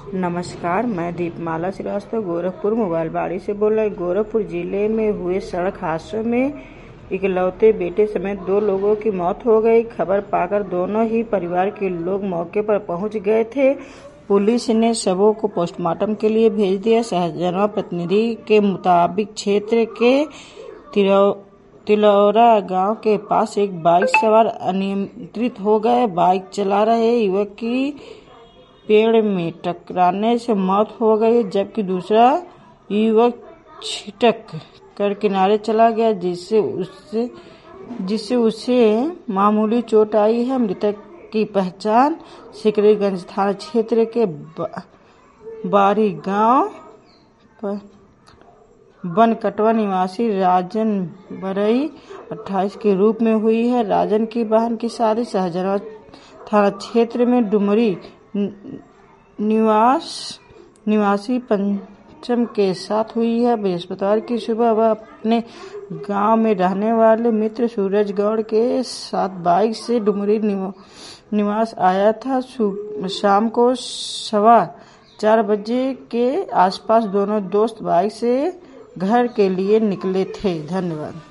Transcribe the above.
नमस्कार, मैं दीपमाला श्रीवास्तव गोरखपुर मोबाइलबाड़ी से बोल रही। गोरखपुर जिले में हुए सड़क हादसों में इकलौते बेटे समेत 2 लोगों की मौत हो गई। खबर पाकर दोनों ही परिवार के लोग मौके पर पहुंच गए थे। पुलिस ने शवों को पोस्टमार्टम के लिए भेज दिया। सहजनवा प्रतिनिधि के मुताबिक क्षेत्र के तिलौरा गांव के पास एक बाइक सवार अनियंत्रित हो गए। बाइक चला रहे युवक की पेड़ में टकराने से मौत हो गई, जबकि दूसरा युवक छिटक कर किनारे चला गया, जिससे उसे मामूली चोट आई है। मृतक की पहचान सिकरीगंज थाना क्षेत्र के बारी गांव बनकटवा निवासी राजन बरई 28 के रूप में हुई है। राजन की बहन की शादी सहजनवा थाना क्षेत्र में डुमरी निवासी पंचम के साथ हुई है। बृहस्पतिवार की सुबह वह अपने गांव में रहने वाले मित्र सूरज गौड़ के साथ बाइक से डुमरी निवास आया था। शाम को 4:15 बजे के आसपास दोनों दोस्त बाइक से घर के लिए निकले थे। धन्यवाद।